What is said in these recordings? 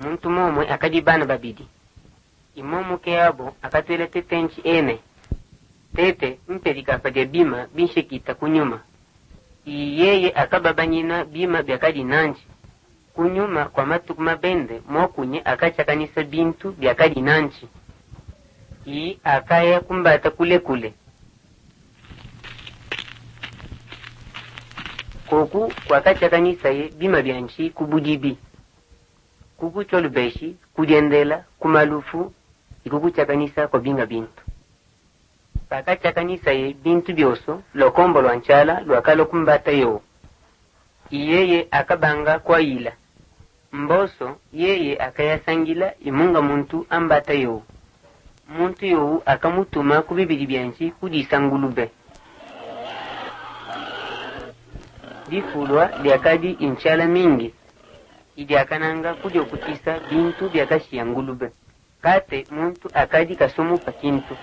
muntu momwe akadi bana babidi. Imomu ke yabo akatwela tetenchi ene. Tete mpelika padya bima binshekita kunyuma. Iyeye akababanyina bima byakadi nanji. Kunyuma kwa matuku mabende mokunye akachakanisa bintu byakadi nanji. Akaya kumbata kule kule. Koku kwa kachakanisa ye bima byanchi kubujibi. Kuku cholubeshi, kudiendela, kumalufu, ikukuchakanisa kwa binga bintu. Pakachakanisa ye bintu byoso, lokombo lwanchala, lwakalo kumbata yo. Iyeye akabanga kwa ila. Mboso, yeye akayasangila imunga muntu ambata yo. Muntu yo akamutuma kubibili byanchi kudisa ngulube. Difulwa liakadi inchala mingi. Idi akananga kudio kutisa bintu byakashi ya ngulube. Kate muntu akadi kasomu pakintu.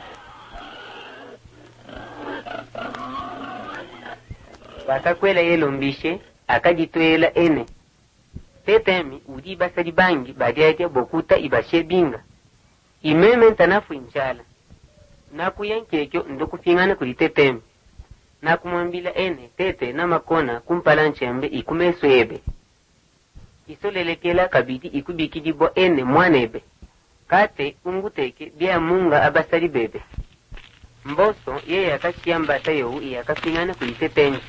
Wakakwela yelo mbishe, akadi toela ene. Tetemi udi basari bangi badiake bokuta ibashe binga. Imeme ntanafu inchala. Naku yankekyo ndokufingana kuli tetemi. Nakumwambila ene tete na makona kumpala nchembe ikumeswebe. Isolelekela kabidi ikubikidibwa ene mwanebe. Kate unguteke bia munga abasari bebe. Mboso yeye akashiyambata yowu iyakafingana kuliteteni.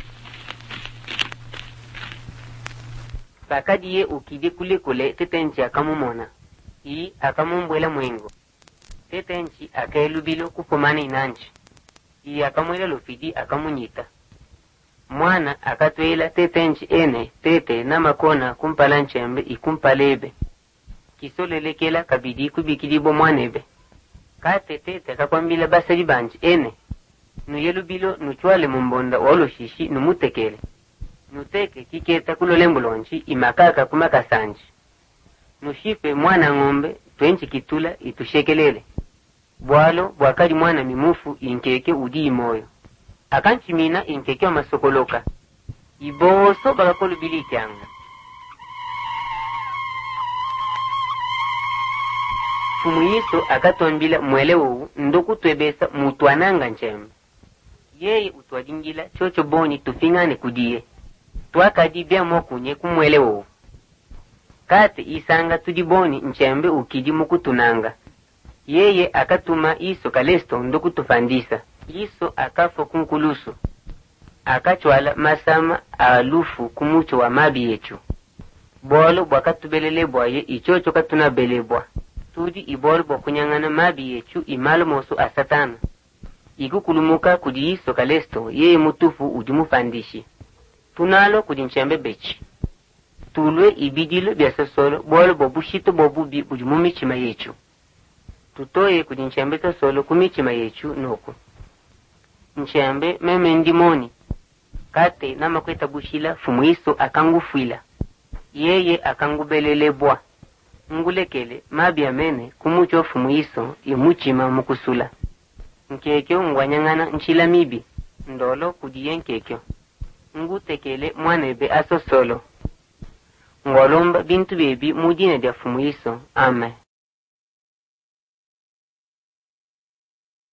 Pakadi ye ukide kule kule tetenchi akamumona. Akamumbwela mwengo. Tetenchi akaelubilo kupomana inanchi. Akamwela lufidi akamunyita. Mwana akatwela tetenchi ene tete na makona kumpala nchembe ikumpalebe. Kisolelekela kabidi kubikidibo mwanebe. Kate tete akakwambila basari banchi ene. Nuyelubilo nuchwale mumbonda walo shishi numutekele. Nuteke kiketa kulolembulonchi imakaka kumakasanchi. Nushipe mwana ngombe tuenchi kitula itushekelele. Bwalo bwakali mwana mimufu inkeke udi imoyo. Akanchi mina inkeke wa masokoloka. Iboso bakakolu bili kyanga. Fumuyiso akatwambila mwele uu ndoku twebesa mutuananga nchembe. Yeye utwadingila chocho boni tufingane kudiye. Twakadi bia mokunye kumwele uu. Kate isanga tudiboni nchembe ukidi mukutunanga. Yeye akatuma iso kalesto ndoku tufandisa. Iso akafo kunkulusu. Akachwala masama alufu kumucho wa mabi yechu. Bolo bwakatubelele bwaye ichocho katunabelebwa. Tudi ibolo bwakunyangana mabi yechu imalo mosu asatana. Ikukulumuka kudi iso kalesto yeye mutufu udimufandishi. Tunalo kudi nchembe bechi. Tulwe ibidilo biasasolo bolo bobushito bobubi udimumichima yechu. Tutoye kudi nchembe tasolo kumichima yechu noku. Nchembe meme ndimoni. Kate na makweta bushila fumuiso akangufuila. Yeye akangubelelebwa. Ngulekele mabi amene kumucho fumuiso imuchima mukusula. Nkekyo ngwanyangana nchila mibi. Ndolo kudiye nkekyo. Ngutekele mwanebe aso solo. Ngolomba bintu bebi mujine dia fumuiso. Amen.